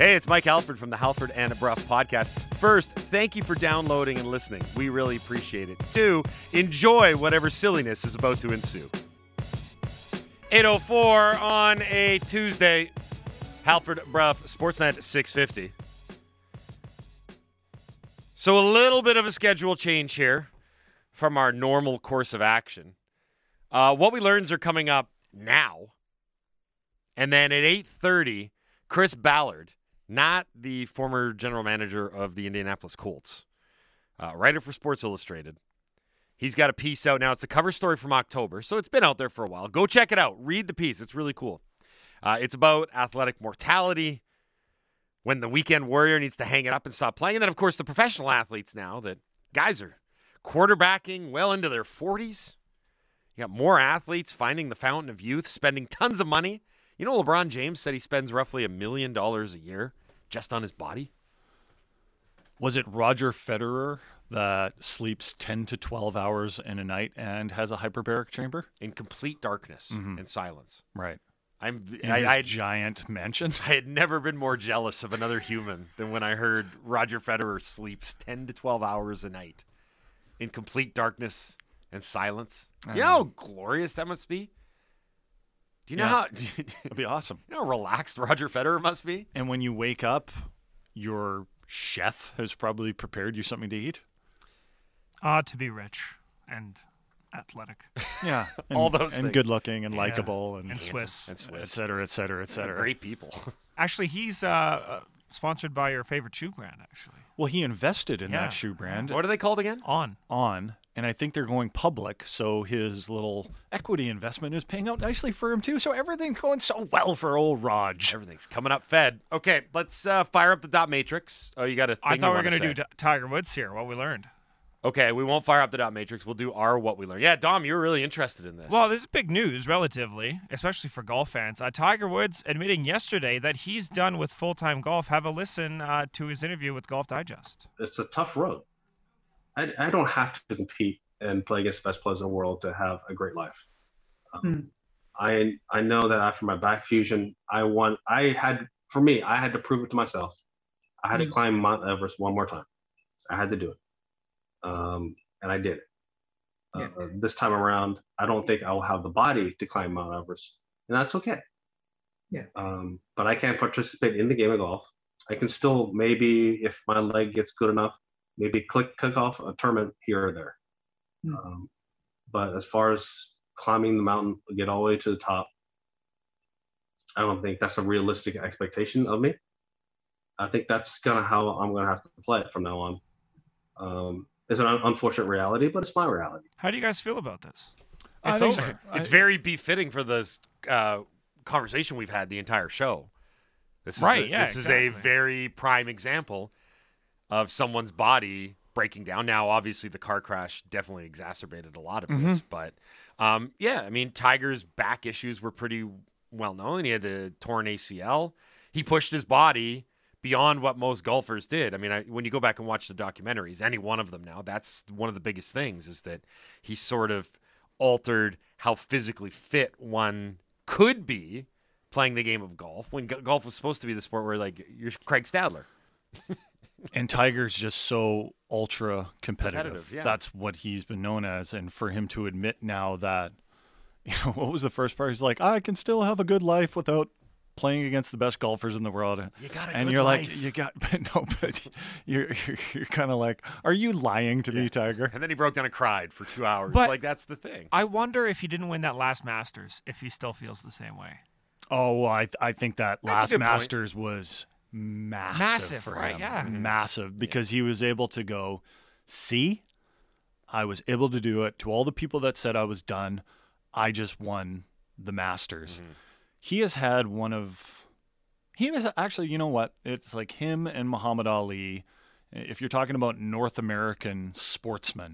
Hey, it's Mike Halford from the Halford and Bruff podcast. First, thank you for downloading and listening. We really appreciate it. Two, enjoy whatever silliness is about to ensue. 8:04 on a Tuesday. Halford Bruff, Sportsnet 650. So a little bit of a schedule change here from our normal course of action. What we learns are coming up now. And then at 8:30, Chris Ballard, not the former general manager of the Indianapolis Colts, writer for Sports Illustrated. He's got a piece out now. It's the cover story from October, so it's been out there for a while. Go check it out. Read the piece. It's really cool. It's about athletic mortality, when the weekend warrior needs to hang it up and stop playing. And then, of course, the professional athletes now that guys are quarterbacking well into their 40s. You got more athletes finding the fountain of youth, spending tons of money. You know, LeBron James said he spends roughly $1 million a year just on his body. Was it Roger Federer that sleeps 10 to 12 hours in a night and has a hyperbaric chamber? In complete darkness and silence. Right. I giant mansion. I had never been more jealous of another human than when I heard Roger Federer sleeps 10 to 12 hours a night in complete darkness and silence. You know how glorious that must be? Do you know how it'd be awesome. You know how relaxed Roger Federer must be? And when you wake up, your chef has probably prepared you something to eat. To be rich and athletic. Yeah. And, all those and things. good looking and likable and Swiss. et cetera, et cetera, et cetera. Great people. Actually, he's sponsored by your favorite shoe brand, actually. Well, he invested in that shoe brand. What are they called again? On. And I think they're going public, so his little equity investment is paying out nicely for him, too. So everything's going so well for old Raj. Everything's coming up fed. Okay, let's fire up the dot matrix. Oh, you got to I thought we were going to do Tiger Woods here, what we learned. Okay, we won't fire up the dot matrix. We'll do our what we learned. Yeah, Dom, you were really interested in this. Well, this is big news, relatively, especially for golf fans. Tiger Woods admitting yesterday that he's done with full-time golf. Have a listen to his interview with Golf Digest. It's a tough road. I don't have to compete and play against the best players in the world to have a great life. I know that after my back fusion, I had to prove it to myself. I had to climb Mount Everest one more time. I had to do it. And I did it. This time around, I don't think I will have the body to climb Mount Everest, and that's okay. Yeah. But I can't participate in the game of golf. I can still, maybe if my leg gets good enough, maybe kick off a tournament here or there. But as far as climbing the mountain, get all the way to the top, I don't think that's a realistic expectation of me. I think that's kind of how I'm going to have to play it from now on. It's an unfortunate reality, but it's my reality. How do you guys feel about this? It's over. It's very befitting for the conversation we've had the entire show. This is This is a very prime example of someone's body breaking down. Now, obviously, the car crash definitely exacerbated a lot of this. But, I mean, Tiger's back issues were pretty well known. He had the torn ACL. He pushed his body beyond what most golfers did. I mean, when you go back and watch the documentaries, any one of them now, that's one of the biggest things is that he sort of altered how physically fit one could be playing the game of golf when golf was supposed to be the sport where, like, you're Craig Stadler. And Tiger's just so ultra competitive. Yeah. That's what he's been known as. And for him to admit now that, what was the first part? He's like, I can still have a good life without playing against the best golfers in the world. You got a and good you're life. but you're kind of like, are you lying to me, Tiger? And then he broke down and cried for 2 hours. But that's the thing. I wonder if he didn't win that last Masters, if he still feels the same way. Oh, well, I think that That's a last good point. Masters was massive for right? him. Yeah. Massive, because he was able to go, see, I was able to do it. To all the people that said I was done, I just won the Masters. He has had actually, you know what? It's like him and Muhammad Ali. If you're talking about North American sportsmen,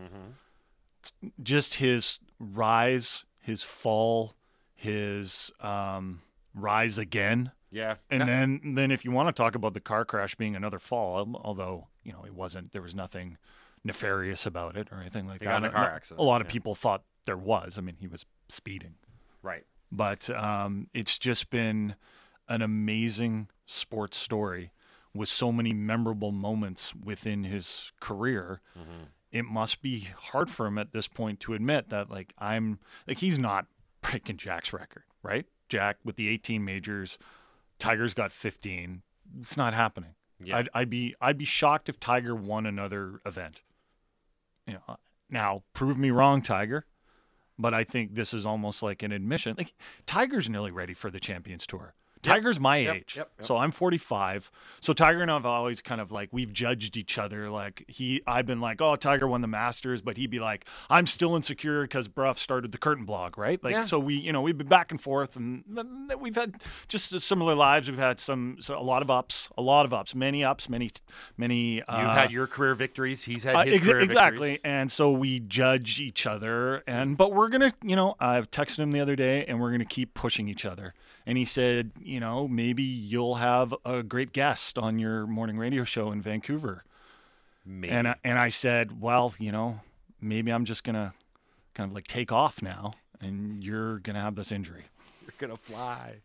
just his rise, his fall, his rise again. Yeah. And then if you want to talk about the car crash being another fall, although, it wasn't, there was nothing nefarious about it or anything like He that. got in a car accident. A lot of people thought there was. I mean, he was speeding. Right. But it's just been an amazing sports story with so many memorable moments within his career, it must be hard for him at this point to admit that he's not breaking Jack's record, right? Jack with the 18 majors, Tiger's got 15. It's not happening. Yeah. I'd be shocked if Tiger won another event. Now prove me wrong, Tiger, but I think this is almost like an admission. Like, Tiger's nearly ready for the Champions Tour. Tiger's my age. Yep. So I'm 45. So Tiger and I have always kind of we've judged each other. I've been like, oh, Tiger won the Masters, but he'd be like, I'm still insecure because Bruff started the Curtain blog, right? So we've been back and forth, and we've had just similar lives. We've had a lot of ups, many ups, many. You've had your career victories. He's had his career exactly. victories. And so we judge each other, but we're gonna, I've texted him the other day, and we're gonna keep pushing each other. And he said, maybe you'll have a great guest on your morning radio show in Vancouver. Maybe. And I said, well, maybe I'm just going to kind of take off now, and you're going to have this injury. You're going to fly.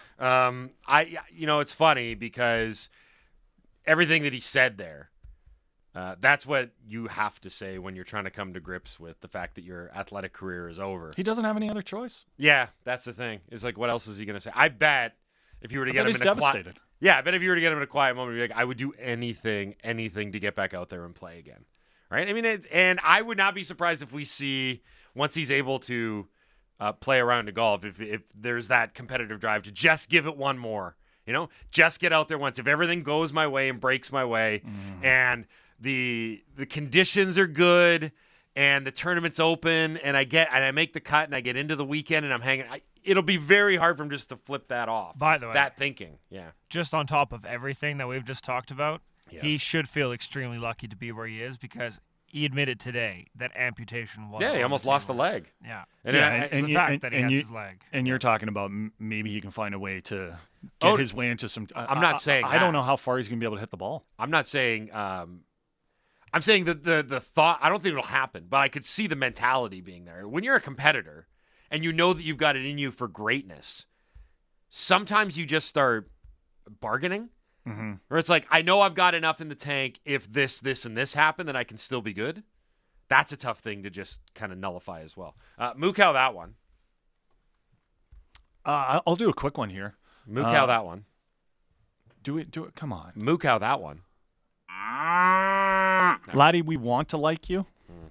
It's funny because everything that he said there, that's what you have to say when you're trying to come to grips with the fact that your athletic career is over. He doesn't have any other choice. Yeah, that's the thing. It's like, what else is he going to say? I bet if you were to get him he's in a devastated. I bet if you were to get him in a quiet moment, you'd be like, I would do anything to get back out there and play again. Right? I mean, and I would not be surprised if we see, once he's able to play around to golf, if there's that competitive drive to just give it one more, just get out there once. If everything goes my way and breaks my way, and the conditions are good and the tournament's open and I make the cut and I get into the weekend and I'm hanging, it'll be very hard for him just to flip that off. By the way, that thinking, yeah. Just on top of everything that we've just talked about, Yes. he should feel extremely lucky to be where he is because he admitted today that amputation was. Yeah, he almost lost the leg. Yeah. And The fact that he has his leg. And you're talking about maybe he can find a way to get his way into some. I'm not saying I don't know how far he's going to be able to hit the ball. I'm not saying. I'm saying that the thought. I don't think it'll happen, but I could see the mentality being there. When you're a competitor, and you know that you've got it in you for greatness, sometimes you just start bargaining. Mm-hmm. Or it's like, I know I've got enough in the tank. If this, and this happen, then I can still be good. That's a tough thing to just kind of nullify as well. Mukau that one. I'll do a quick one here. Mukau that one. Do it. Come on. Mukau that one. Laddie, we want to like you.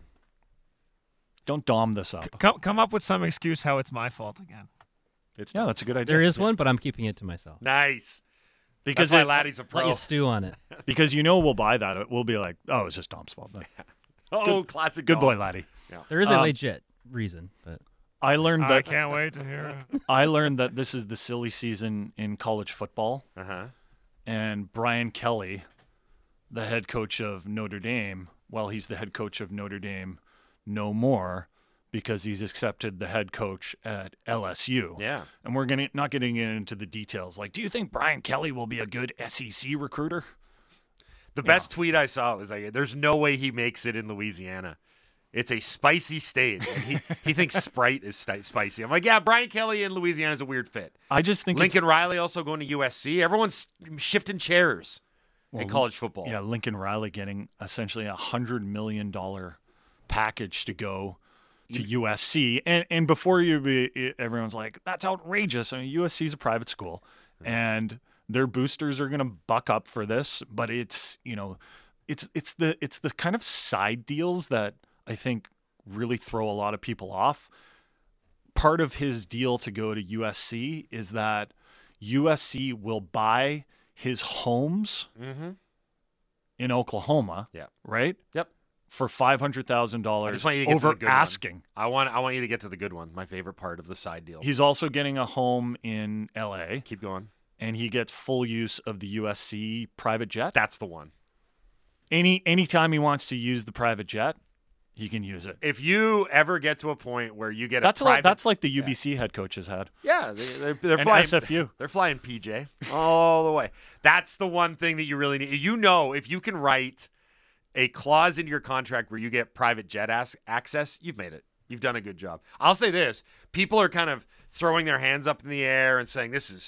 Don't dom this up. Come up with some excuse how it's my fault again. That's a good idea. There is one, but I'm keeping it to myself. Nice. Because that's why Laddie's a pro. Let you stew on it. Because we'll buy that. We'll be like, oh, it's just Dom's fault. Classic. Good boy, Laddie. Yeah. There is a legit reason, but I learned I that. can't wait to hear it. I learned that this is the silly season in college football, and Brian Kelly, the head coach of Notre Dame, he's the head coach of Notre Dame no more because he's accepted the head coach at LSU. Yeah. And we're not getting into the details. Do you think Brian Kelly will be a good SEC recruiter? The best tweet I saw was like, there's no way he makes it in Louisiana. It's a spicy state. And he thinks Sprite is spicy. I'm like, yeah, Brian Kelly in Louisiana is a weird fit. I just think Lincoln Riley also going to USC. Everyone's shifting chairs in college football. Yeah, Lincoln Riley getting essentially $100 million package to go to USC. And before everyone's like, that's outrageous. I mean, USC is a private school, and their boosters are going to buck up for this. But it's the kind of side deals that I think really throw a lot of people off. Part of his deal to go to USC is that USC will buy his homes in Oklahoma. Yeah. Right? Yep. For $500,000 over asking. I want you to get to the good one. My favorite part of the side deal. He's also getting a home in LA. Keep going. And he gets full use of the USC private jet. That's the one. Anytime he wants to use the private jet, he can use it. If you ever get to a point where you get that's like the yeah. UBC head coaches had. Yeah, they're and flying SFU. They're flying PJ all the way. That's the one thing that you really need. If you can write a clause in your contract where you get private jet access, you've made it. You've done a good job. I'll say this. People are kind of throwing their hands up in the air and saying this is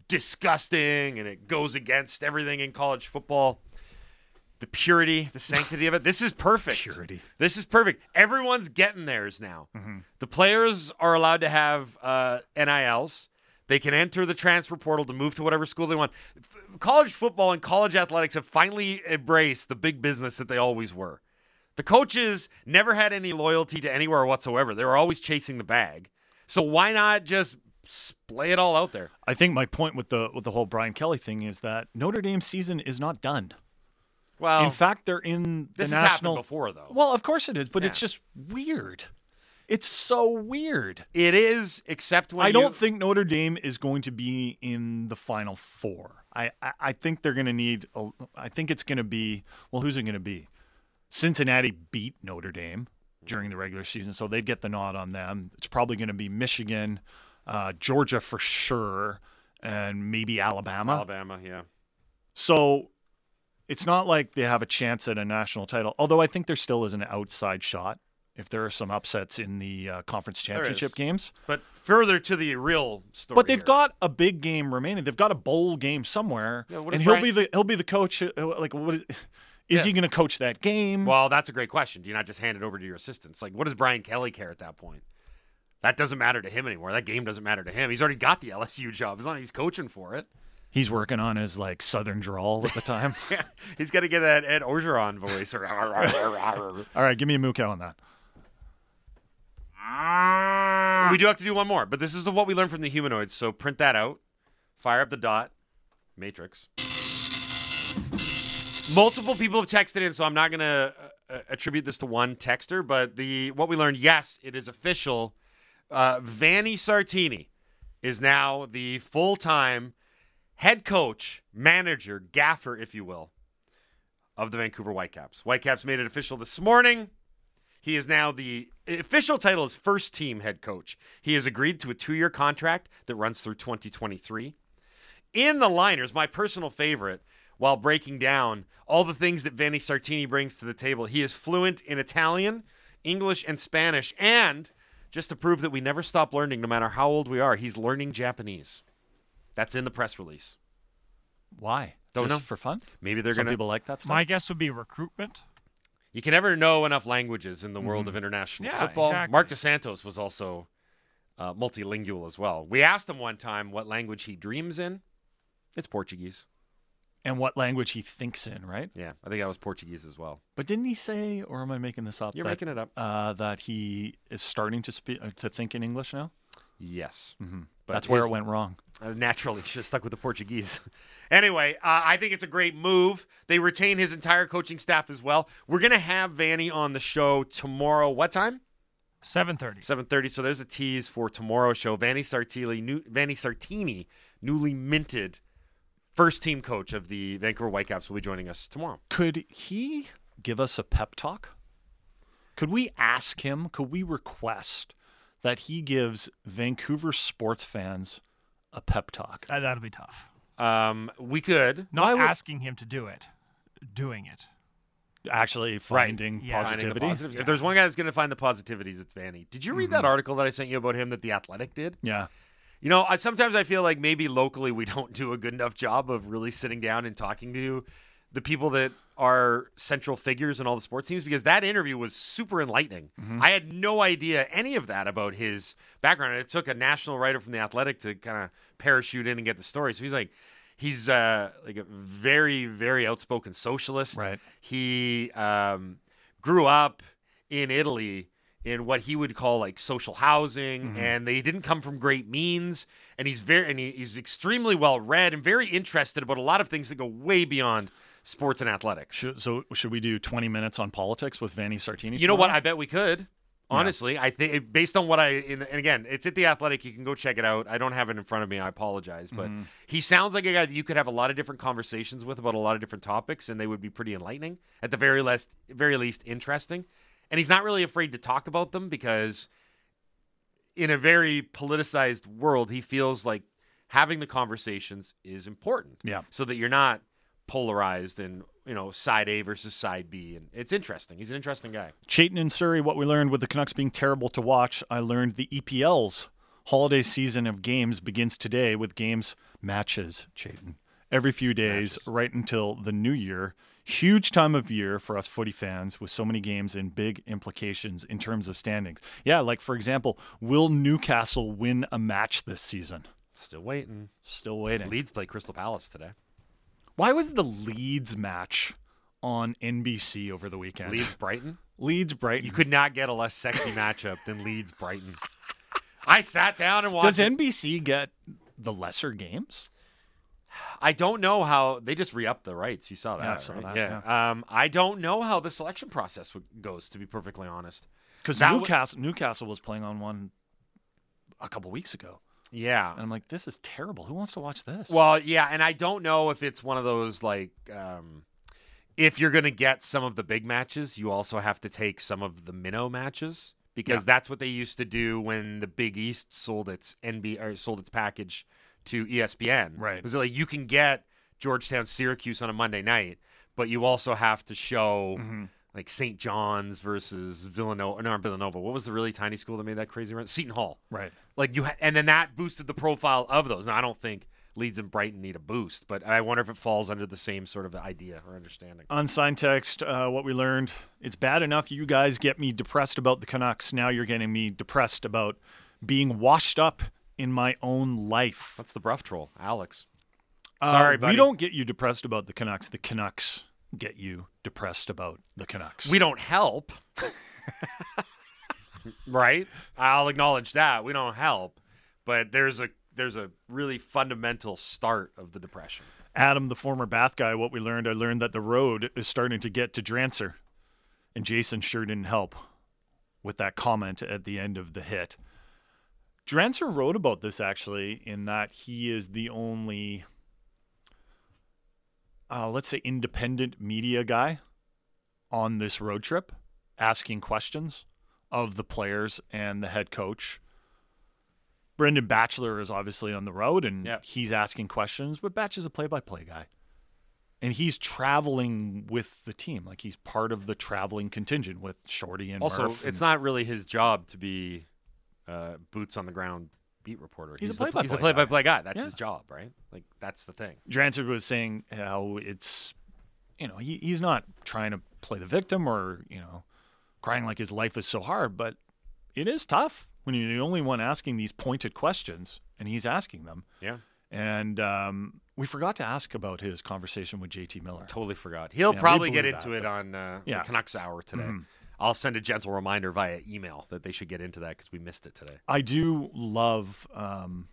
disgusting and it goes against everything in college football. The purity, the sanctity of it. This is perfect. Purity. This is perfect. Everyone's getting theirs now. The players are allowed to have NILs. They can enter the transfer portal to move to whatever school they want. College football and college athletics have finally embraced the big business that they always were. The coaches never had any loyalty to anywhere whatsoever. They were always chasing the bag. So why not just splay it all out there? I think my point with the whole Brian Kelly thing is that Notre Dame's season is not done. Well, In fact, they're in the this has happened national. before, though. Well, of course it is, but it's Yeah. just weird. It's so weird. It is, except when I don't think Notre Dame is going to be in the Final Four. I think they're going to need. I think it's going to be. Well, who's it going to be? Cincinnati beat Notre Dame during the regular season, so they'd get the nod on them. It's probably going to be Michigan, Georgia for sure, and maybe Alabama. Alabama, yeah. So it's not like they have a chance at a national title, although I think there still is an outside shot if there are some upsets in the conference championship is. games. But further to the real story. But they've here. got a big game remaining. They've got a bowl game somewhere, Yeah, what and does he'll be the coach. Like, what is he going to coach that game? Well, that's a great question. Do you not just hand it over to your assistants? Like, what does Brian Kelly care at that point? That doesn't matter to him anymore. That game doesn't matter to him. He's already got the LSU job. As long as he's coaching for it. He's working on his like Southern drawl at the time. Yeah, he's got to get that Ed Orgeron voice. All right, give me a moo cow on that. We do have to do one more, but this is what we learned from the humanoids. So print that out. Fire up the dot. Matrix. Multiple people have texted in, so I'm not going to attribute this to one texter, but what we learned, yes, it is official. Vanni Sartini is now the full-time head coach, manager, gaffer, if you will, of the Vancouver Whitecaps. Whitecaps made it official this morning. He is now the official title is first team head coach. He has agreed to a 2-year contract that runs through 2023. In the liners, my personal favorite, while breaking down all the things that Vanni Sartini brings to the table, he is fluent in Italian, English, and Spanish. And just to prove that we never stop learning no matter how old we are, he's learning Japanese. That's in the press release. Why? Don't Just know. for fun? Maybe they're Some going to... people like that stuff. My guess would be recruitment. You can never know enough languages in the world of international Yeah, football. exactly. Mark DeSantos was also multilingual as well. We asked him one time what language he dreams in. It's Portuguese. And what language he thinks in, right? Yeah, I think that was Portuguese as well. But didn't he say, or am I making this up? You're making it up. That he is starting to to think in English now. Yes. But That's where his- it went wrong. Naturally, should have stuck with the Portuguese. Anyway, I think it's a great move. They retain his entire coaching staff as well. We're going to have Vanni on the show tomorrow. What time? 7:30. 7:30. So there's a tease for tomorrow's show. Vanni Sartini, newly minted first team coach of the Vancouver Whitecaps, will be joining us tomorrow. Could he give us a pep talk? Could we ask him? Could we request that he gives Vancouver sports fans a pep talk? That'll be tough. We could. Not would- asking him to do it, doing it. Actually, finding Yeah. Finding the positivity. positives. Yeah. If there's one guy that's going to find the positivities, it's Vanni. Did you read that article that I sent you about him that The Athletic did? Yeah. You know, sometimes I feel like maybe locally we don't do a good enough job of really sitting down and talking to the people that are central figures in all the sports teams, because that interview was super enlightening. I had no idea any of that about his background. It took a national writer from The Athletic to kind of parachute in and get the story. So he's like a very, very outspoken socialist. Right. He grew up in Italy in what he would call like social housing, and they didn't come from great means. And he's extremely well read and very interested about a lot of things that go way beyond sports and athletics. Should we do 20 minutes on politics with Vanni Sartini? You know what? tomorrow? I bet we could. Honestly, I think based on what and again, it's at The Athletic. You can go check it out. I don't have it in front of me. I apologize, but he sounds like a guy that you could have a lot of different conversations with about a lot of different topics, and they would be pretty enlightening. At the very least, interesting. And he's not really afraid to talk about them because, in a very politicized world, he feels like having the conversations is important. Yeah. So that you're not polarized and side A versus side B, and it's interesting. He's an interesting guy. Chayton and Surrey, what we learned with the Canucks being terrible to watch, I learned the EPL's holiday season of games begins today with games matches, Chayton. Every few days, right until the new year. Huge time of year for us footy fans with so many games and big implications in terms of standings. Yeah, like for example, will Newcastle win a match this season? Still waiting. Still waiting. Leeds play Crystal Palace today. Why was the Leeds match on NBC over the weekend? Leeds Brighton. Leeds Brighton. You could not get a less sexy matchup than Leeds Brighton. I sat down and watched. Does NBC get the lesser games? I don't know how they just re-upped the rights. You saw that, Yeah, I saw right? that, Yeah. I don't know how the selection process goes. To be perfectly honest, Because That Newcastle was playing on one a couple weeks ago, yeah. and I'm like, this is terrible. Who wants to watch this? Well, yeah, and I don't know if it's one of those like, if you're going to get some of the big matches, you also have to take some of the minnow matches because that's what they used to do when the Big East sold its package to ESPN. Right. It was like you can get Georgetown Syracuse on a Monday night, but you also have to show like St. John's versus Villanova. No, Villanova. What was the really tiny school that made that crazy run? Seton Hall. right. Like and then that boosted the profile of those. Now I don't think Leeds and Brighton need a boost, but I wonder if it falls under the same sort of idea or understanding. Unsigned text, what we learned, it's bad enough you guys get me depressed about the Canucks. Now you're getting me depressed about being washed up in my own life. That's the Bruff troll, Alex. Sorry, buddy. We don't get you depressed about the Canucks. The Canucks get you depressed about the Canucks. We don't help. Right? I'll acknowledge that. We don't help. But there's a really fundamental start of the depression. Adam, the former Bath guy, what we learned, I learned that the road is starting to get to Drancer. And Jason sure didn't help with that comment at the end of the hit. Drancer wrote about this, actually, in that he is the only, let's say, independent media guy on this road trip, asking questions of the players and the head coach. Brendan Batchelor is obviously on the road, and he's asking questions, but Batch is a play-by-play guy. And he's traveling with the team. Like, he's part of the traveling contingent with Shorty and Also, Murph. it's not really his job to be boots on the ground beat reporter. He's a play-by-play He's a play-by-play guy. That's Yeah. his job, right? Like, that's the thing. Drancer was saying how it's, he's not trying to play the victim or, crying like his life is so hard, but it is tough when you're the only one asking these pointed questions, and he's asking them. Yeah. And we forgot to ask about his conversation with JT Miller. Totally forgot. He'll Yeah, probably we get blew into that, it but- on the Canucks Hour today. Mhm. I'll send a gentle reminder via email that they should get into that because we missed it today. I do love kind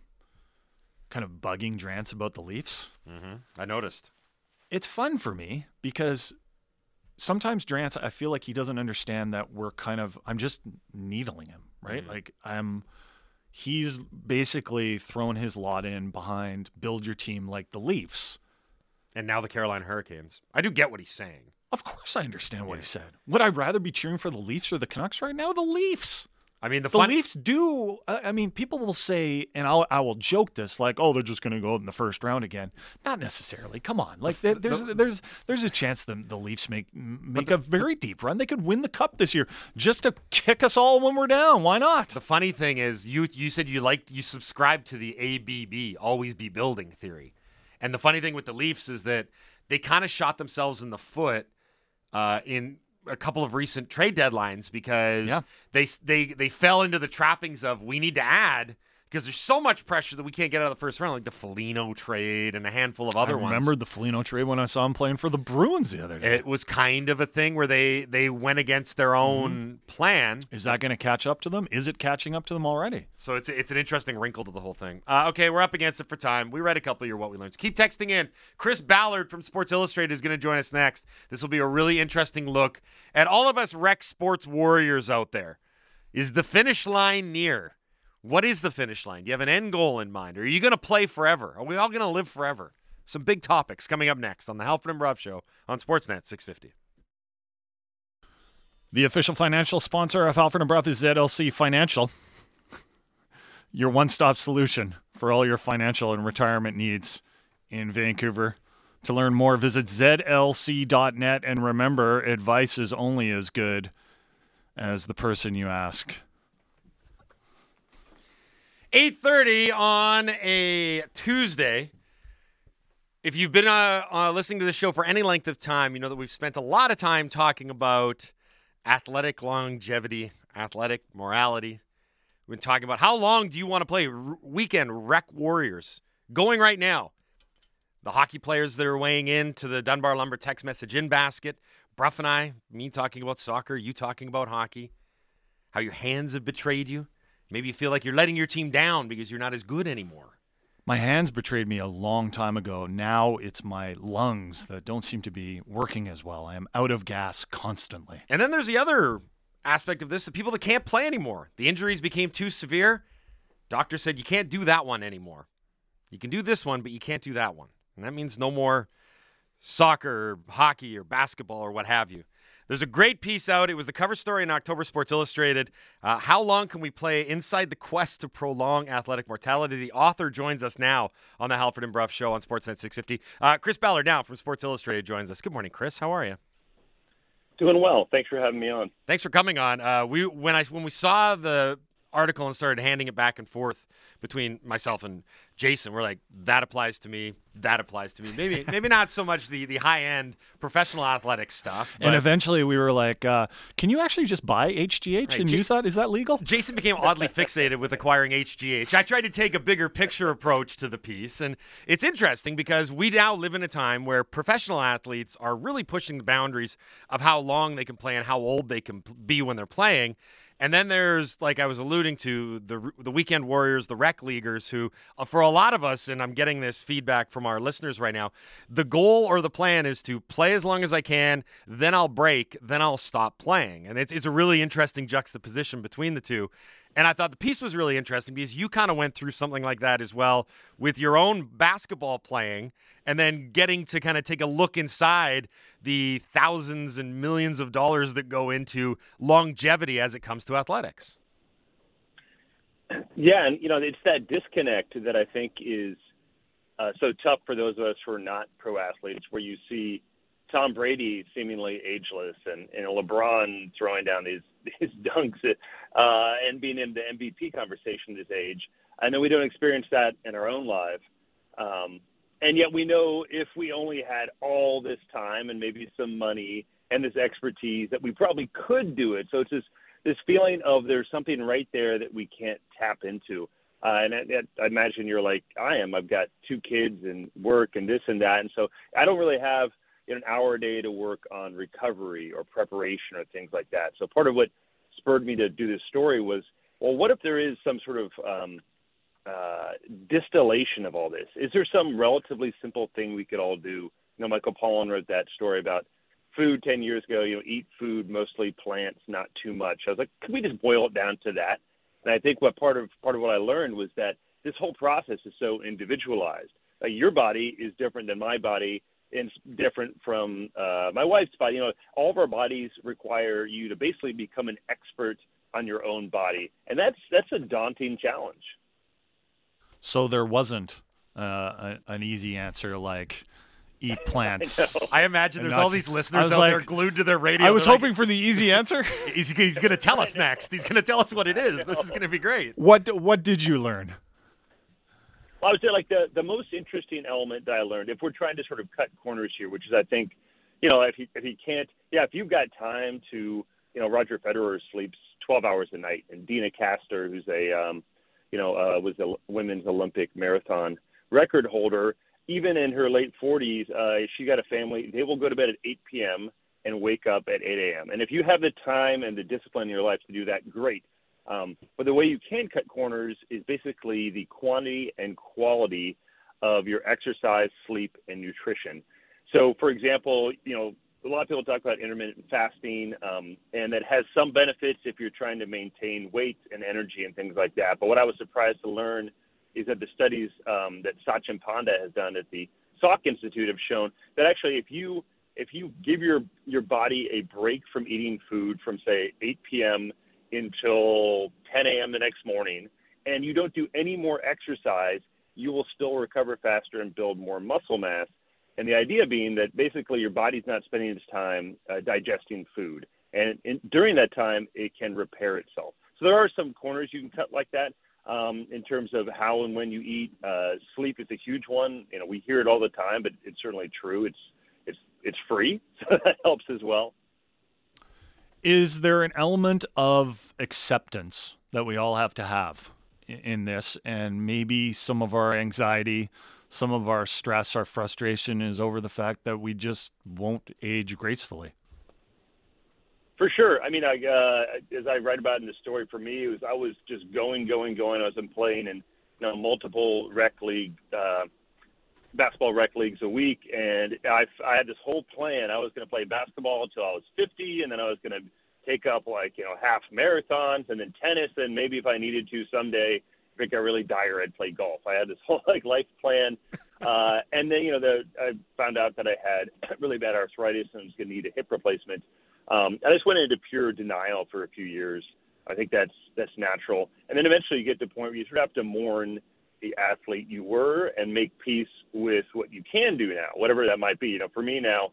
of bugging Drance about the Leafs. I noticed. It's fun for me because sometimes Drance, I feel like he doesn't understand that I'm just needling him, right? Like he's basically thrown his lot in behind build your team like the Leafs. And now the Carolina Hurricanes. I do get what he's saying. Of course I understand what he said. Would I rather be cheering for the Leafs or the Canucks right now? The Leafs. I mean, the Leafs do. People will say, and I will joke this, like, oh, they're just going to go in the first round again. Not necessarily. Come on. Like, there's a chance the Leafs make a very deep run. They could win the cup this year just to kick us all when we're down. Why not? The funny thing is, you said you subscribe to the ABB, always be building theory. And the funny thing with the Leafs is that they kind of shot themselves in the foot in a couple of recent trade deadlines because they fell into the trappings of we need to add because there's so much pressure that we can't get out of the first round, like the Foligno trade and a handful of other ones. I remember the Foligno trade when I saw him playing for the Bruins the other day. It was kind of a thing where they went against their own plan. Is that going to catch up to them? Is it catching up to them already? So it's an interesting wrinkle to the whole thing. Okay, we're up against it for time. We read a couple of your What We Learned. So keep texting in. Chris Ballard from Sports Illustrated is going to join us next. This will be a really interesting look at all of us rec sports warriors out there. Is the finish line near? What is the finish line? Do you have an end goal in mind? Or are you going to play forever? Are we all going to live forever? Some big topics coming up next on the Halford and Bruff Show on Sportsnet 650. The official financial sponsor of Halford and Bruff is ZLC Financial, your one-stop solution for all your financial and retirement needs in Vancouver. To learn more, visit zlc.net, and remember, advice is only as good as the person you ask. 8:30 on a Tuesday. If you've been listening to the show for any length of time, you know that we've spent a lot of time talking about athletic longevity, athletic morality. We've been talking about how long do you want to play weekend rec warriors. Going right now, the hockey players that are weighing in to the Dunbar Lumber text message in basket. Bruff and I, me talking about soccer, you talking about hockey, how your hands have betrayed you. Maybe you feel like you're letting your team down because you're not as good anymore. My hands betrayed me a long time ago. Now it's my lungs that don't seem to be working as well. I am out of gas constantly. And then there's the other aspect of this, the people that can't play anymore. The injuries became too severe. Doctor said you can't do that one anymore. You can do this one, but you can't do that one. And that means no more soccer, or hockey, or basketball, or what have you. There's a great piece out. It was the cover story in October Sports Illustrated. How long can we play inside the quest to prolong athletic mortality? The author joins us now on the Halford and Bruff Show on Sportsnet 650. Chris Ballard now from Sports Illustrated joins us. Good morning, Chris. How are you? Doing well. Thanks for having me on. Thanks for coming on. When we saw the article and started handing it back and forth between myself and Jason, we're like, that applies to me. That applies to me. Maybe not so much the high-end professional athletic stuff. And eventually we were like, can you actually just buy HGH and use that? Is that legal? Jason became oddly fixated with acquiring HGH. I tried to take a bigger picture approach to the piece, and it's interesting because we now live in a time where professional athletes are really pushing the boundaries of how long they can play and how old they can be when they're playing. And then there's, like I was alluding to, the weekend warriors, the rec leaguers, who, for a lot of us, and I'm getting this feedback from our listeners right now, the goal or the plan is to play as long as I can, then I'll break, then I'll stop playing. And it's a really interesting juxtaposition between the two. And I thought the piece was really interesting because you kind of went through something like that as well with your own basketball playing and then getting to kind of take a look inside the thousands and millions of dollars that go into longevity as it comes to athletics. Yeah, and, it's that disconnect that I think is so tough for those of us who are not pro athletes, where you see Tom Brady seemingly ageless and LeBron throwing down these dunks and being in the MVP conversation at his age. I know we don't experience that in our own life. And yet we know if we only had all this time and maybe some money and this expertise that we probably could do it. So it's this feeling of there's something right there that we can't tap into. And I imagine you're like I am. I've got 2 kids and work and this and that. And so I don't really have an hour a day to work on recovery or preparation or things like that. So part of what spurred me to do this story was, well, what if there is some sort of distillation of all this? Is there some relatively simple thing we could all do? Michael Pollan wrote that story about food 10 years ago, eat food, mostly plants, not too much. I was like, could we just boil it down to that? And I think what part of what I learned was that this whole process is so individualized. Your body is different than my body, and it's different from my wife's body. All of our bodies require you to basically become an expert on your own body, and that's a daunting challenge. So there wasn't an easy answer like eat plants. I imagine there's all these listeners out there glued to their radio. I was hoping for the easy answer. He's going to tell us next. He's going to tell us what it is. This is going to be great. What did you learn? Well, I would say the most interesting element that I learned, if we're trying to sort of cut corners here, which is I think, if you've got time to, Roger Federer sleeps 12 hours a night, and Dina Castor, who's was a women's Olympic marathon record holder, even in her late 40s, she got a family. They will go to bed at 8 p.m. and wake up at 8 a.m. And if you have the time and the discipline in your life to do that, great. But the way you can cut corners is basically the quantity and quality of your exercise, sleep, and nutrition. So, for example, a lot of people talk about intermittent fasting, and that has some benefits if you're trying to maintain weight and energy and things like that. But what I was surprised to learn is that the studies that Sachin Panda has done at the Salk Institute have shown that actually if you give your body a break from eating food from, say, 8 p.m. until 10 a.m. the next morning, and you don't do any more exercise, you will still recover faster and build more muscle mass. And the idea being that basically your body's not spending its time digesting food. And during that time, it can repair itself. So there are some corners you can cut like that. in terms of how and when you eat. Sleep is a huge one. We hear it all the time, but it's certainly true. It's free, so that helps as well. Is there an element of acceptance that we all have to have in this? And maybe some of our anxiety, some of our stress, our frustration is over the fact that we just won't age gracefully. For sure. I mean, as I write about in the story, for me, I was just going. I was playing in multiple basketball rec leagues a week, and I had this whole plan. I was going to play basketball until I was 50, and then I was going to take up half marathons and then tennis, and maybe if I needed to someday, if it got really dire, I'd play golf. I had this whole life plan, and then I found out that I had really bad arthritis and was going to need a hip replacement. I just went into pure denial for a few years. I think that's natural, and then eventually you get to the point where you sort of have to mourn the athlete you were and make peace with what you can do now, whatever that might be. For me now,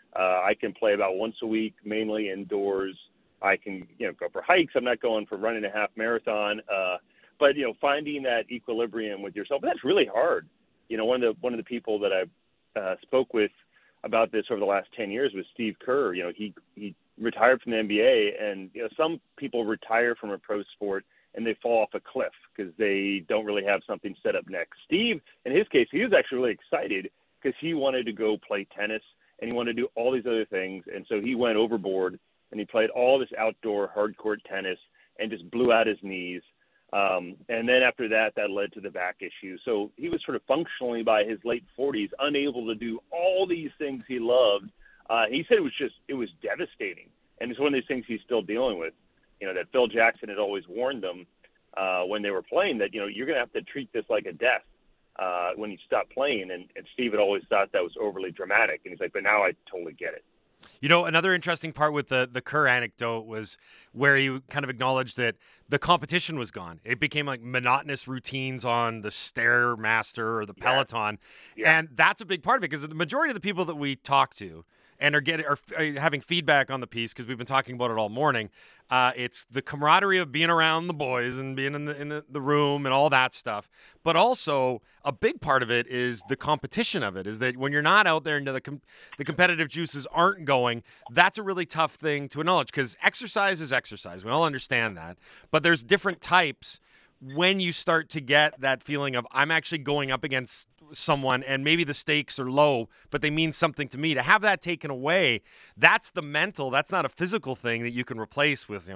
I can play about once a week, mainly indoors. I can, go for hikes. I'm not going for running a half marathon, but finding that equilibrium with yourself, that's really hard. One of the people that I spoke with about this over the last 10 years was Steve Kerr. He retired from the NBA, and some people retire from a pro sport and they fall off a cliff because they don't really have something set up next. Steve, in his case, he was actually really excited because he wanted to go play tennis and he wanted to do all these other things. And so he went overboard and he played all this outdoor hardcourt tennis and just blew out his knees. And then after that led to the back issue. So he was sort of functionally by his late 40s, unable to do all these things he loved. He said it was devastating. And it's one of these things he's still dealing with. That Phil Jackson had always warned them when they were playing that, you're going to have to treat this like a death when you stop playing. And Steve had always thought that was overly dramatic. And he's like, but now I totally get it. Another interesting part with the Kerr anecdote was where he kind of acknowledged that the competition was gone. It became like monotonous routines on the Stairmaster or the Peloton. Yeah. And that's a big part of it because the majority of the people that we talk to and are having feedback on the piece, because we've been talking about it all morning. It's the camaraderie of being around the boys and being in the room and all that stuff. But also a big part of it is the competition of it, is that when you're not out there and the competitive juices aren't going, that's a really tough thing to acknowledge, because exercise is exercise. We all understand that. But there's different types when you start to get that feeling of I'm actually going up against someone and maybe the stakes are low, but they mean something to me. To have that taken away, that's the mental, that's not a physical thing that you can replace with,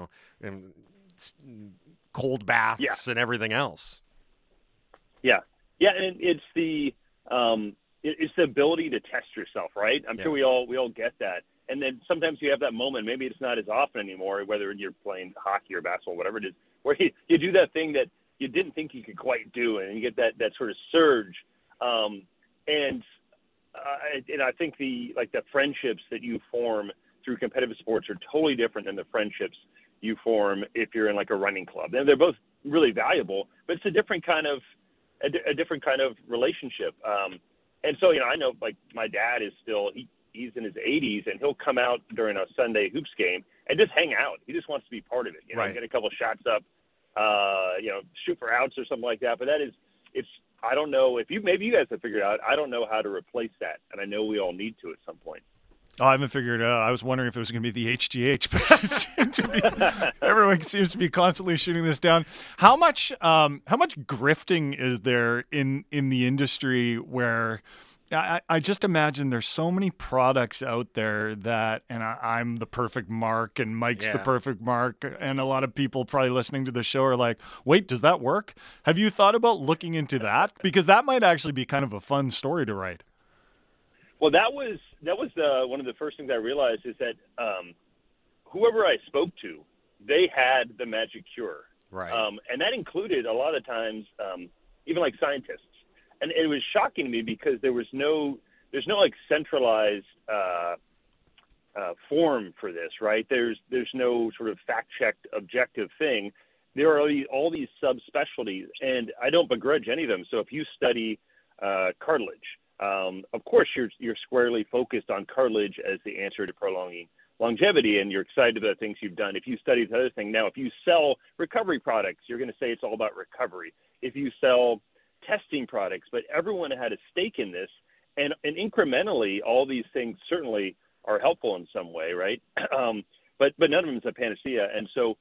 cold baths and everything else. Yeah. Yeah. And it's the ability to test yourself, right? I'm sure we all get that. And then sometimes you have that moment, maybe it's not as often anymore, whether you're playing hockey or basketball, whatever it is, where you do that thing that you didn't think you could quite do, and you get that sort of surge. And I think the friendships that you form through competitive sports are totally different than the friendships you form if you're in like a running club. And they're both really valuable, but it's a different kind of relationship. And so, I know like my dad is still, he's in his 80s, and he'll come out during a Sunday hoops game and just hang out. He just wants to be part of it, right. Get a couple shots up, shoot for outs or something like that. But I don't know if maybe you guys have figured out, I don't know how to replace that. And I know we all need to at some point. Oh, I haven't figured it out. I was wondering if it was going to be the HGH, but everyone seems to be constantly shooting this down. How much grifting is there in the industry where I just imagine there's so many products out there that, and I'm the perfect Mark and Mike's the perfect Mark, and a lot of people probably listening to the show are like, wait, does that work? Have you thought about looking into that? Because that might actually be kind of a fun story to write. Well, that was one of the first things I realized is that whoever I spoke to, they had the magic cure. Right. And that included a lot of times even like scientists. And it was shocking to me because there's no like centralized form for this, right? There's no sort of fact-checked objective thing. There are all these subspecialties, and I don't begrudge any of them. So if you study cartilage, of course you're squarely focused on cartilage as the answer to prolonging longevity and you're excited about things you've done. If you study the other thing, now if you sell recovery products, you're going to say it's all about recovery. If you sell testing products, but everyone had a stake in this, and incrementally, all these things certainly are helpful in some way, right? But none of them is a panacea. And so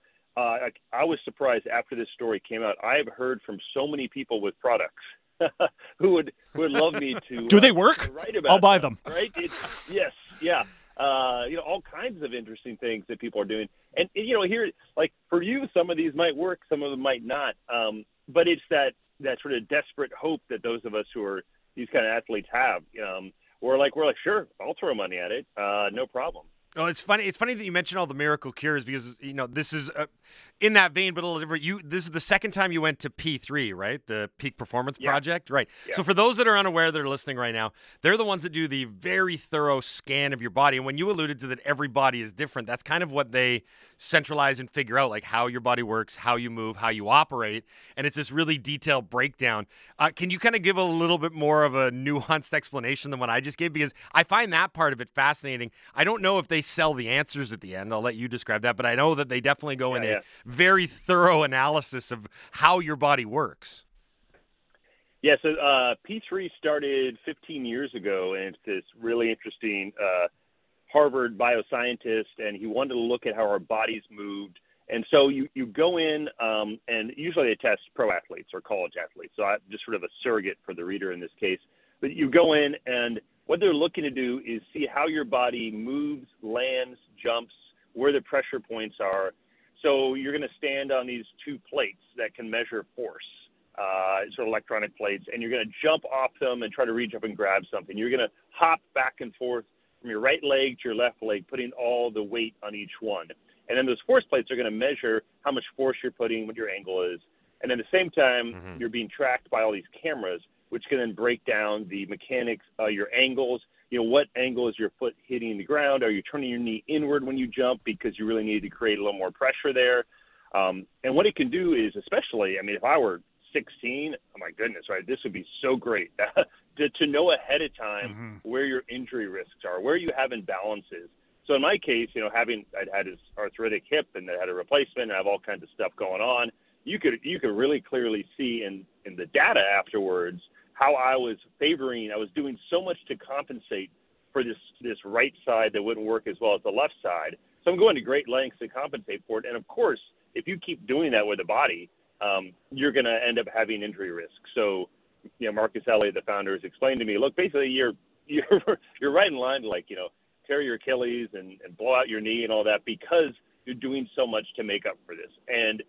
I was surprised after this story came out. I have heard from so many people with products who would love me to. Do they work? To write about I'll buy them. Right? Yes, yeah. All kinds of interesting things that people are doing. And here, like for you, some of these might work, some of them might not. But it's that sort of desperate hope that those of us who are these kind of athletes have. We're like, sure, I'll throw money at it, no problem. Oh, it's funny. It's funny that you mentioned all the miracle cures because this is in that vein, but a little different. This is the second time you went to P3, right? The Peak Performance Project, right? Yeah. So for those that are unaware that are listening right now, they're the ones that do the very thorough scan of your body. And when you alluded to that, every body is different. That's kind of what they centralize and figure out, like how your body works, how you move, how you operate, and it's this really detailed breakdown. Can you kind of give a little bit more of a nuanced explanation than what I just gave? Because I find that part of it fascinating. I don't know if they sell the answers at the end. I'll let you describe that, but I know that they definitely go in a very thorough analysis of how your body works. Yeah, so P3 started 15 years ago, and it's this really interesting Harvard bioscientist, and he wanted to look at how our bodies moved. And so you go in, and usually they test pro athletes or college athletes, so I'm just sort of a surrogate for the reader in this case. But you go in, and what they're looking to do is see how your body moves, lands, jumps, where the pressure points are. So you're going to stand on these two plates that can measure force, sort of electronic plates, and you're going to jump off them and try to reach up and grab something. You're going to hop back and forth from your right leg to your left leg, putting all the weight on each one. And then those force plates are going to measure how much force you're putting, what your angle is. And at the same time, you're being tracked by all these cameras, which can then break down the mechanics, your angles. What angle is your foot hitting the ground? Are you turning your knee inward when you jump because you really need to create a little more pressure there? And what it can do is, especially, if I were 16, oh my goodness, right? This would be so great to know ahead of time where your injury risks are, where you have imbalances. So in my case, I'd had this arthritic hip and I had a replacement and I have all kinds of stuff going on. You could really clearly see in the data afterwards how I was doing so much to compensate for this right side that wouldn't work as well as the left side. So I'm going to great lengths to compensate for it. And of course, if you keep doing that with the body, you're going to end up having injury risk. So, Marcus Elliott, the founder, has explained to me, look, basically you're right in line to tear your Achilles and blow out your knee and all that because you're doing so much to make up for this. And,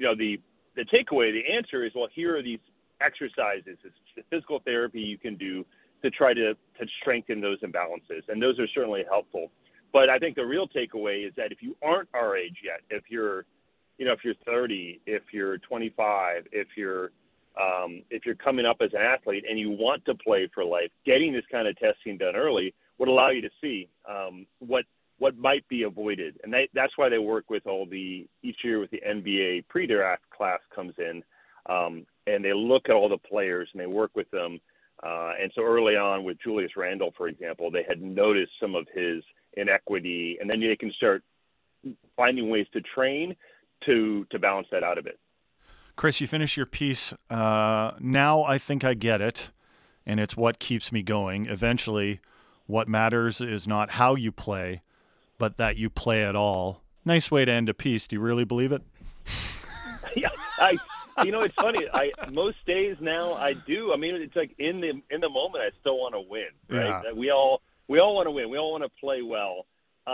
the takeaway, the answer is, well, here are these exercises, it's the physical therapy you can do to try to strengthen those imbalances. And those are certainly helpful. But I think the real takeaway is that if you aren't our age yet, if you're 30, if you're 25, if you're coming up as an athlete and you want to play for life, getting this kind of testing done early would allow you to see what might be avoided. And that's why they work with each year with the NBA pre-draft class comes in, and they look at all the players and they work with them. And so early on with Julius Randle, for example, they had noticed some of his inequity, and then they can start finding ways to train to balance that out a bit. Chris, you finish your piece. Now I think I get it, and it's what keeps me going. Eventually, what matters is not how you play, but that you play at all. Nice way to end a piece. Do you really believe it? Yeah, it's funny. Most days now I do. It's like in the moment I still want to win. Right? Yeah. We all want to win. We all want to play well.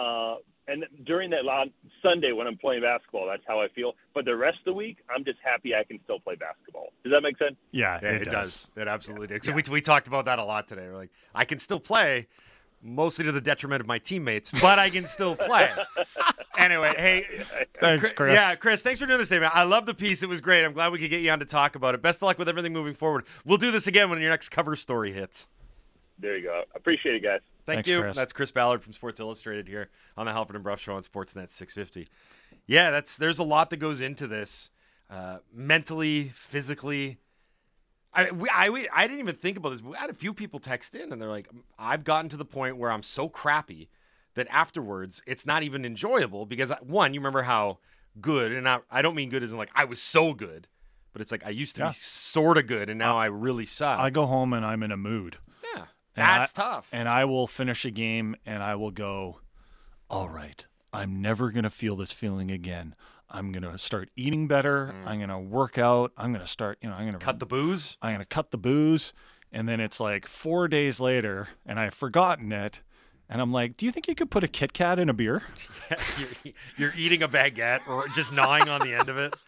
And during that Sunday when I'm playing basketball, that's how I feel. But the rest of the week, I'm just happy I can still play basketball. Does that make sense? Yeah, it does. It absolutely does. So we talked about that a lot today. We're like, I can still play, mostly to the detriment of my teammates, but I can still play. Anyway, hey. Thanks, Chris. Yeah, Chris, thanks for doing this today, man. I love the piece. It was great. I'm glad we could get you on to talk about it. Best of luck with everything moving forward. We'll do this again when your next cover story hits. There you go. Appreciate it, guys. Thanks, you. Chris. That's Chris Ballard from Sports Illustrated here on the Halford and Bruff Show on Sportsnet 650. Yeah, there's a lot that goes into this, mentally, physically. I didn't even think about this. We had a few people text in, and they're like, I've gotten to the point where I'm so crappy that afterwards it's not even enjoyable because one, you remember how good, and I don't mean good as in like I was so good, but it's like I used to be sort of good and now I really suck. I go home and I'm in a mood. Yeah, that's tough. And I will finish a game and I will go, all right, I'm never going to feel this feeling again. I'm going to start eating better. I'm going to work out. I'm going to start, I'm going to Cut the booze. I'm going to cut the booze. And then it's like 4 days later and I've forgotten it. And I'm like, do you think you could put a Kit Kat in a beer? You're eating a baguette or just gnawing on the end of it.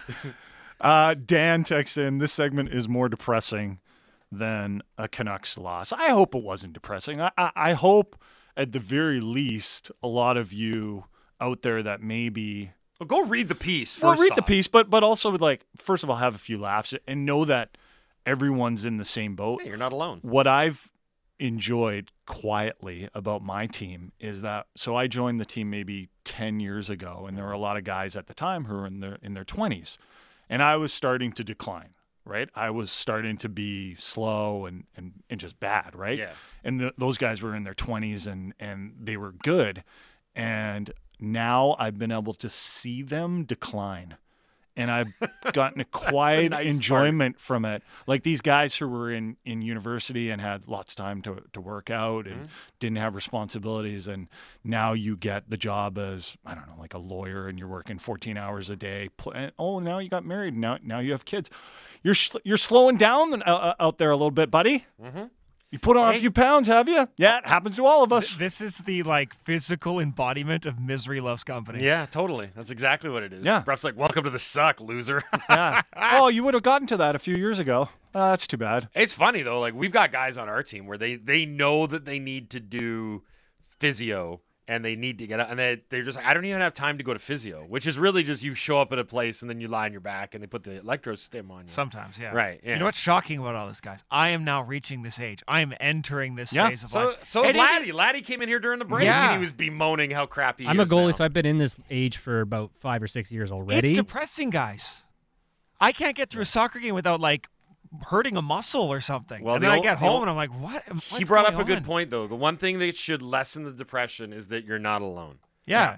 Dan texts in, this segment is more depressing than a Canucks loss. I hope it wasn't depressing. I hope at the very least a lot of you out there that maybe... Well, go read the piece. Well, read off. the piece, but also like, first of all, have a few laughs and know that everyone's in the same boat. Hey, you're not alone. What I've enjoyed quietly about my team is that, so I joined the team maybe 10 years ago, and there were a lot of guys at the time who were in their 20s, and I was starting to decline, right? I was starting to be slow and just bad, right? Yeah. And those guys were in their 20s and they were good, and now I've been able to see them decline. And I've gotten a quiet nice enjoyment from it. Like these guys who were in university and had lots of time to work out and didn't have responsibilities. And now you get the job as, I don't know, like a lawyer, and you're working 14 hours a day. And, now you got married. Now you have kids. You're slowing down out there a little bit, buddy. Mm-hmm. You put on a few pounds, have you? Yeah, it happens to all of us. This is the physical embodiment of misery loves company. Yeah, totally. That's exactly what it is. Yeah. Brett's like, welcome to the suck, loser. Yeah. Oh, you would have gotten to that a few years ago. That's too bad. It's funny, though. Like, we've got guys on our team where they know that they need to do physio and they need to get out. And they're just like, I don't even have time to go to physio, which is really just you show up at a place and then you lie on your back and they put the electro stim on you. Sometimes, yeah. Right, yeah. You know what's shocking about all this, guys? I am now reaching this age. I am entering this phase of life. So is And it Laddie. is- Laddie came in here during the break Yeah. and he was bemoaning how crappy he I'm a is goalie, now. so I've been in this age for about 5 or 6 years already. It's depressing, guys. I can't get through a soccer game without hurting a muscle or something. Well, and the then I old- get the home old- and I'm like, what? He brought up a good point, though. The one thing that should lessen the depression is that you're not alone. Yeah.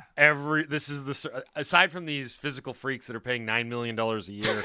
Aside from these physical freaks that are paying $9 million a year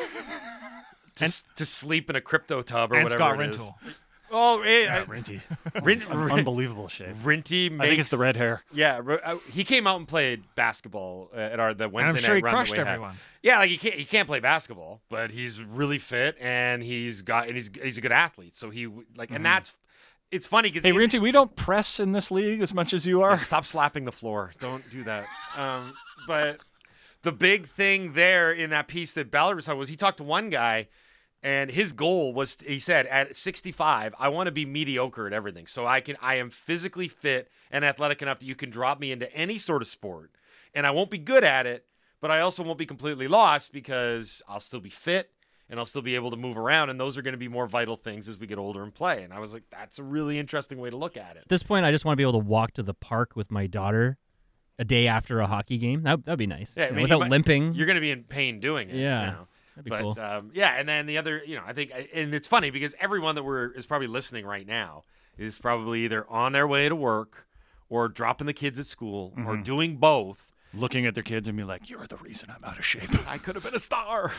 to sleep in a crypto tub or And whatever Scott it is. Rintoul. Oh, Rinty. Rinty Unbelievable shape. Rinty makes, I think it's the red hair. Yeah, he came out and played basketball at the Wednesday And I'm sure night he run that crushed we had. everyone. Yeah, like he can't play basketball, but he's really fit and he's a good athlete. So and that's it's funny because Hey, Rinty, we don't press in this league as much as you are. stop slapping the floor. Don't do that. But the big thing there in that piece that Ballard was talking was he talked to one guy, and his goal was, he said, at 65, I want to be mediocre at everything. So I am physically fit and athletic enough that you can drop me into any sort of sport, and I won't be good at it, but I also won't be completely lost because I'll still be fit and I'll still be able to move around, and those are going to be more vital things as we get older and play. And I was like, that's a really interesting way to look at it. At this point, I just want to be able to walk to the park with my daughter a day after a hockey game. That'd be nice. Yeah, I You know, mean, without limping. You're going to be in pain doing it. Yeah. You know? That'd be But cool. yeah, and then the other, I think, and it's funny because everyone that is probably listening right now is probably either on their way to work or dropping the kids at school or doing both. Looking at their kids and be like, you're the reason I'm out of shape. I could have been a star.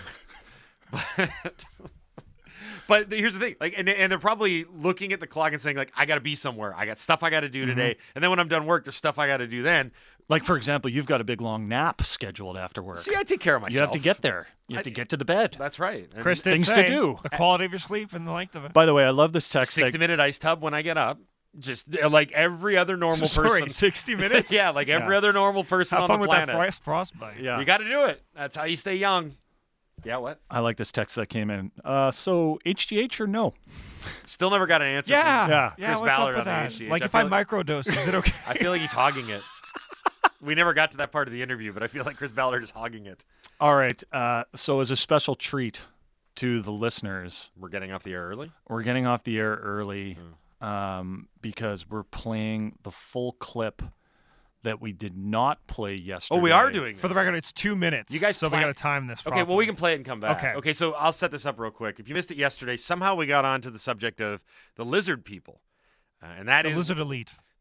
But here's the thing, and they're probably looking at the clock and saying, like, I got to be somewhere. I got stuff I got to do today. And then when I'm done work, there's stuff I got to do then. Like, for example, you've got a big, long nap scheduled after work. See, I take care of myself. You have to get there. You have to get to the bed. That's right. And Chris did Things to say do. the quality of your sleep and the length of it. By the way, I love this text. 60-minute ice tub when I get up. Just like every other normal Sorry, person. 60 minutes? Yeah, like every other normal person Have on fun the with planet. that frostbite. Yeah. You got to do it. That's how you stay young. Yeah, what? I like this text that came in. So HGH or no? Still never got an answer. Yeah. from Yeah, Chris what's Ballard up with on that? the HGH. Like, I if I feel like- microdose, is it okay? I feel like he's hogging it. We never got to that part of the interview, but I feel like Chris Ballard is hogging it. All right. So as a special treat to the listeners, We're getting off the air early. we're getting off the air early because we're playing the full clip that we did not play yesterday. Oh, we are doing For the this. record, it's 2 minutes. You guys so plan- we got to time this Okay, properly. well, we can play it and come back. Okay. Okay, so I'll set this up real quick. If you missed it yesterday, somehow we got onto the subject of the lizard people. And that The is Lizard Elite.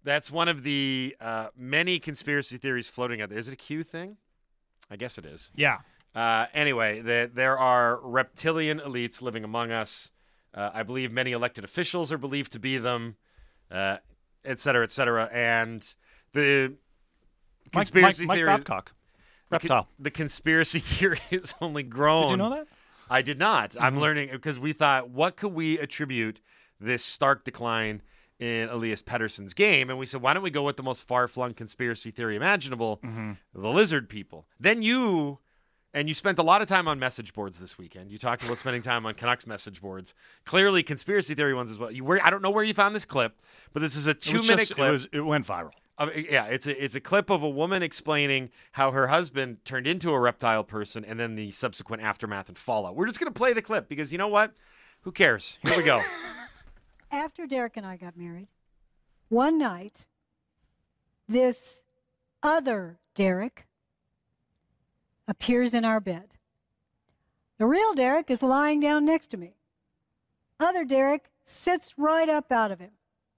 That's one of the many conspiracy theories floating out there. Is it a Q thing? I guess it is. Yeah. Anyway, there are reptilian elites living among us. I believe many elected officials are believed to be them, et cetera, et cetera. And the conspiracy Mike theory... Babcock. Reptile. The conspiracy theory has only grown. Did you know that? I did not. Mm-hmm. I'm learning because we thought, what could we attribute this stark decline in Elias Pettersson's game? And we said, why don't we go with the most far-flung conspiracy theory imaginable, the lizard people. Then you spent a lot of time on message boards this weekend. You talked about spending time on Canucks message boards. Clearly, conspiracy theory ones as well. I don't know where you found this clip, but this is a 2-minute clip. It went viral. It's a clip of a woman explaining how her husband turned into a reptile person and then the subsequent aftermath and fallout. We're just going to play the clip because you know what? Who cares? Here we go. After Derek and I got married, one night, this other Derek appears in our bed. The real Derek is lying down next to me. Other Derek sits right up out of him.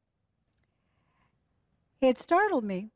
It startled me.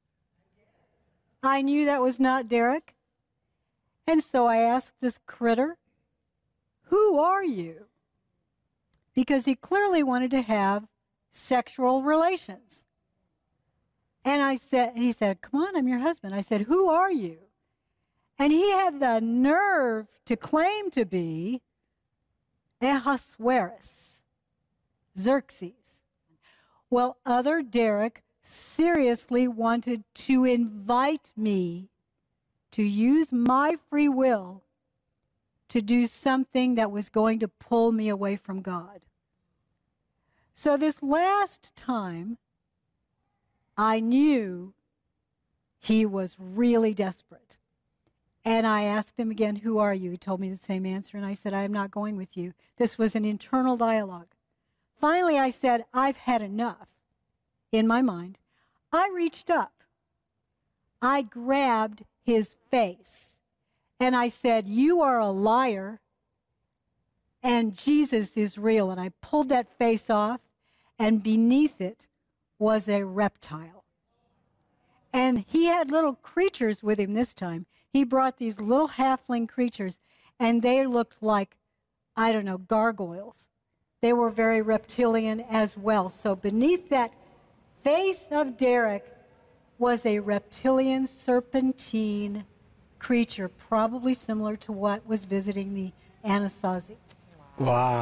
I knew that was not Derek. And so I asked this critter, "Who are you?" Because he clearly wanted to have sexual relations. And he said, "Come on, I'm your husband." I said, "Who are you?" And he had the nerve to claim to be Ahasuerus, Xerxes. Well, other Derek seriously wanted to invite me to use my free will to do something that was going to pull me away from God. So this last time, I knew he was really desperate. And I asked him again, "Who are you?" He told me the same answer, and I said, "I am not going with you." This was an internal dialogue. Finally, I said, "I've had enough." In my mind, I reached up. I grabbed his face, and I said, "You are a liar, and Jesus is real." And I pulled that face off, and beneath it was a reptile. And he had little creatures with him this time. He brought these little halfling creatures, and they looked like, I don't know, gargoyles. They were very reptilian as well. So beneath that face of Derek was a reptilian serpentine creature, probably similar to what was visiting the Anasazi. Wow.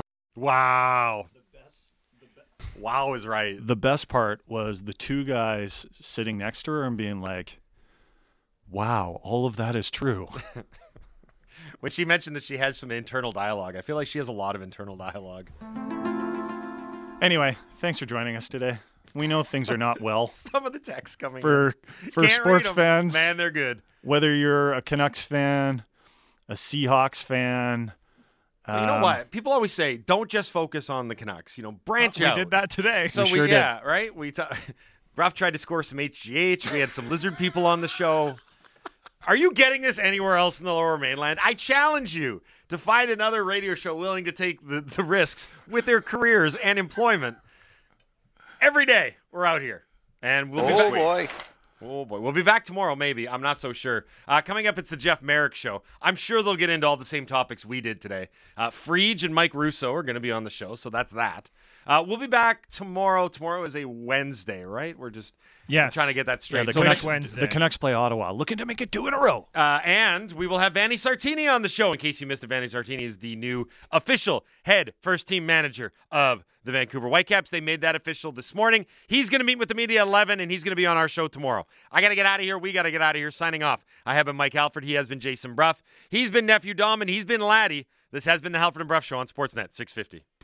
Wow is right. The best part was the two guys sitting next to her and being like, "Wow, all of that is true." When she mentioned that she has some internal dialogue, I feel like she has a lot of internal dialogue. Anyway, thanks for joining us today. We know things are not well. Some of the texts coming for Can't sports read 'em. fans. Man, they're good. Whether you're a Canucks fan, a Seahawks fan. Well, you know what? People always say, don't just focus on the Canucks. Branch out. We did that today. So We sure did. right? Ruff tried to score some HGH. We had some lizard people on the show. Are you getting this anywhere else in the Lower Mainland? I challenge you to find another radio show willing to take the risks with their careers and employment. Every day, we're out here. And we'll be back. Oh, boy. We'll be back tomorrow, maybe. I'm not so sure. Coming up, it's the Jeff Merrick Show. I'm sure they'll get into all the same topics we did today. Frege and Mike Russo are going to be on the show, so that's that. We'll be back tomorrow. Tomorrow is a Wednesday, right? We're just trying to get that straight. Yeah, So next Wednesday. The Canucks play Ottawa, looking to make it 2 in a row. And we will have Vanni Sartini on the show. In case you missed it, Vanni Sartini is the new official head first-team manager of the Vancouver Whitecaps. They made that official this morning. He's going to meet with the media at 11, and he's going to be on our show tomorrow. I got to get out of here. We got to get out of here. Signing off. I have been Mike Halford. He has been Jason Bruff. He's been Nephew Dom, and he's been Laddie. This has been the Halford and Bruff Show on Sportsnet 650.